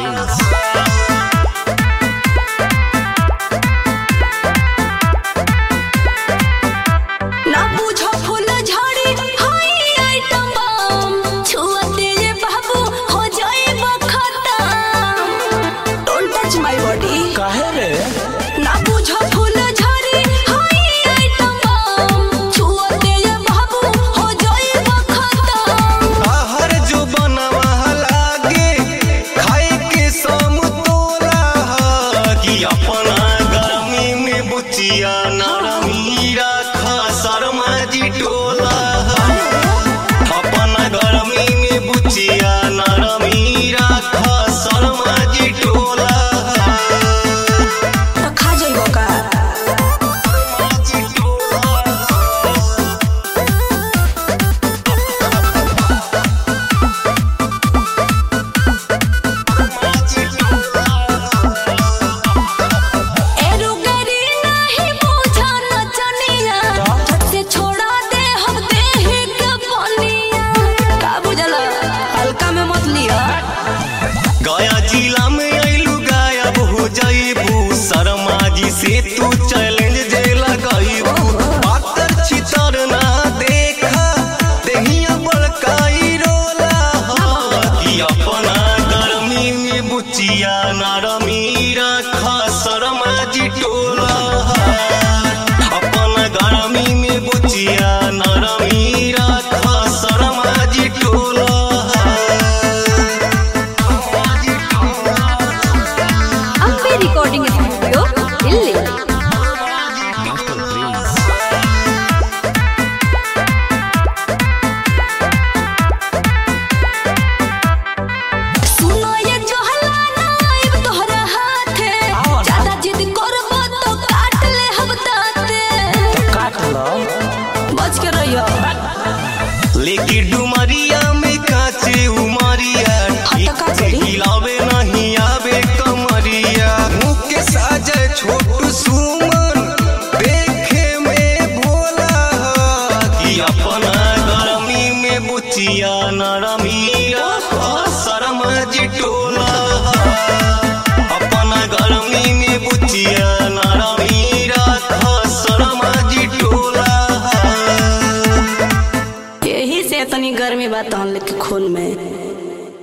से तू चैलेंज जे लगाईबू पातर छितर ना देखा देहिया बड़काई रोला कि अपना गर्मी में बुचिया नरमी रखा शर्मा जी टोला अपना गर्मी में बुचिया नरमी रखा शर्मा जी टोला। Recording studio Delhi. सुनो ये जोहला नाइब तोहरा हाथे ज्यादा जिद करबो तो काट ले हम दाते तो काट लो बच के रहियो लेके डुमरिया में काचे उमरिया हिलावे नहीं आवे कमरिया मुँह के साजे छोटू सुमन देखे में भोला कि अपना गर्मी में बुचिया नरमी शर्मा जी टोला।